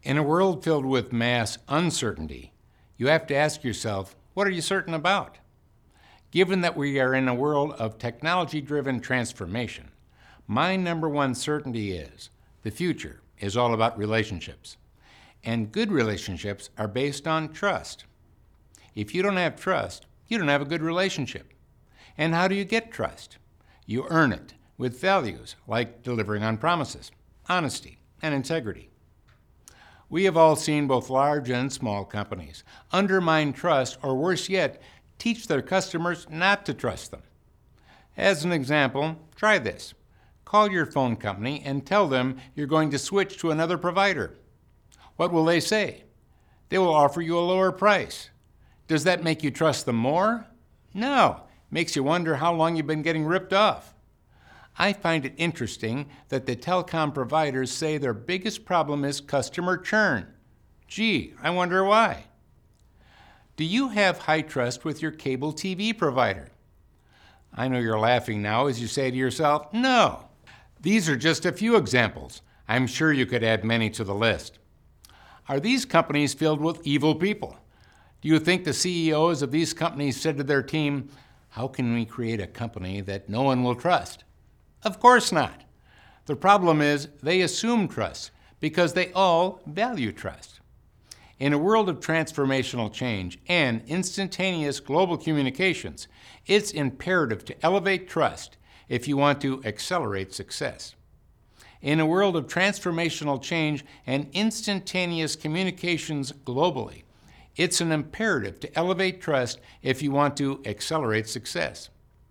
In a world filled with mass uncertainty, you have to ask yourself, what are you certain about? Given that we are in a world of technology-driven transformation, my number one certainty is the future is all about relationships. And good relationships are based on trust. If you don't have trust, you don't have a good relationship. And how do you get trust? You earn it with values like delivering on promises, honesty, and integrity. We have all seen both large and small companies undermine trust, or worse yet, teach their customers not to trust them. As an example, try this. Call your phone company and tell them you're going to switch to another provider. What will they say? They will offer you a lower price. Does that make you trust them more? No. Makes you wonder how long you've been getting ripped off. I find it interesting that the telecom providers say their biggest problem is customer churn. Gee, I wonder why. Do you have high trust with your cable TV provider? I know you're laughing now as you say to yourself, no. These are just a few examples. I'm sure you could add many to the list. Are these companies filled with evil people? Do you think the CEOs of these companies said to their team, how can we create a company that no one will trust? Of course not. The problem is they assume trust because they all value trust. In a world of transformational change and instantaneous global communications, it's imperative to elevate trust if you want to accelerate success. In a world of transformational change and instantaneous communications globally, it's an imperative to elevate trust if you want to accelerate success.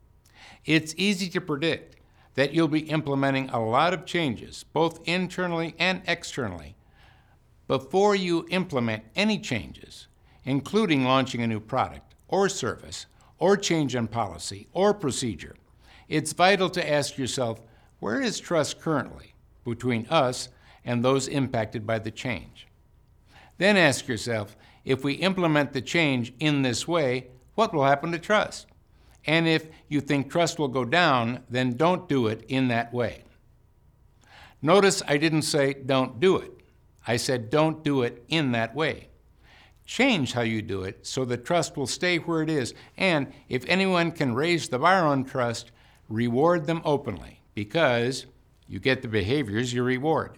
It's easy to predict that you'll be implementing a lot of changes, both internally and externally. Before you implement any changes, including launching a new product or service or change in policy or procedure, it's vital to ask yourself, where is trust currently between us and those impacted by the change? Then ask yourself, if we implement the change in this way, what will happen to trust? And if you think trust will go down, then don't do it in that way. Notice I didn't say don't do it. I said don't do it in that way. Change how you do it so that trust will stay where it is. And if anyone can raise the bar on trust, reward them openly, because you get the behaviors you reward.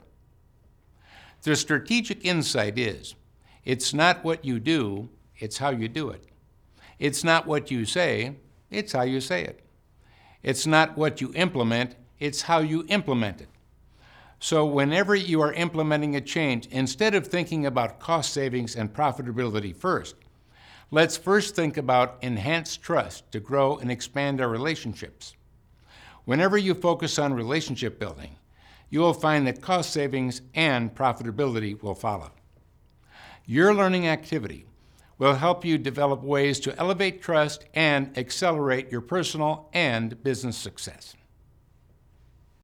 The strategic insight is, it's not what you do, it's how you do it. It's not what you say, it's how you say it. It's not what you implement, it's how you implement it. So whenever you are implementing a change, instead of thinking about cost savings and profitability first, let's first think about enhanced trust to grow and expand our relationships. Whenever you focus on relationship building, you will find that cost savings and profitability will follow. Your learning activity will help you develop ways to elevate trust and accelerate your personal and business success.